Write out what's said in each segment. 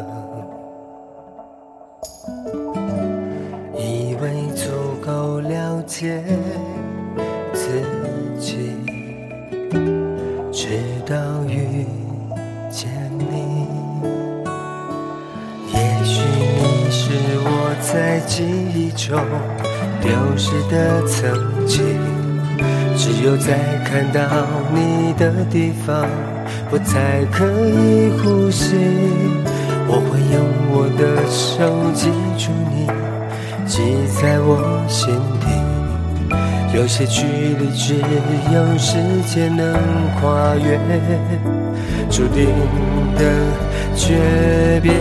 以为足够了解自己，直到遇见你。也许你是我在记忆中丢失的曾经，只有在看到你的地方，我才可以呼吸。我会用我的手记住你，记在我心底。有些距离只有时间能跨越，注定的诀别。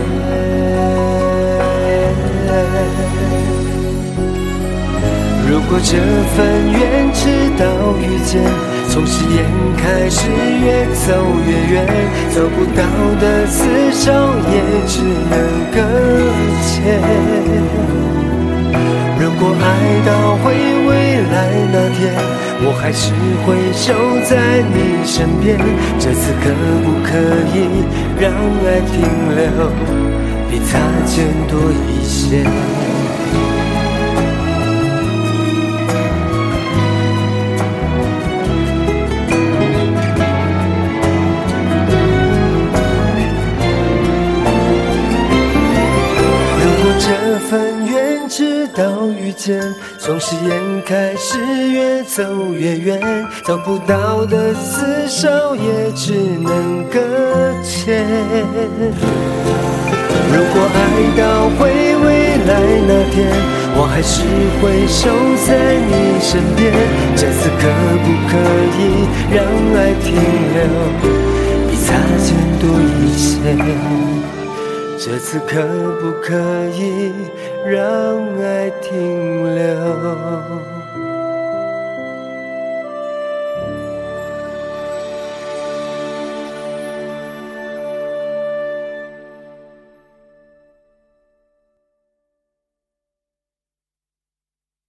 如果这份缘直到遇见，从誓言开始越走越远，走不到的厮守也只能搁浅。如果爱到回未来那天，我还是会守在你身边。这次可不可以让爱停留，比擦肩多一些？这份缘直到遇见，从誓言开始越走越远，走不到的厮守也只能搁浅。如果爱到回未来那天，我还是会守在你身边。这次可不可以让爱停留，比擦肩多一些？这次可不可以让爱停留？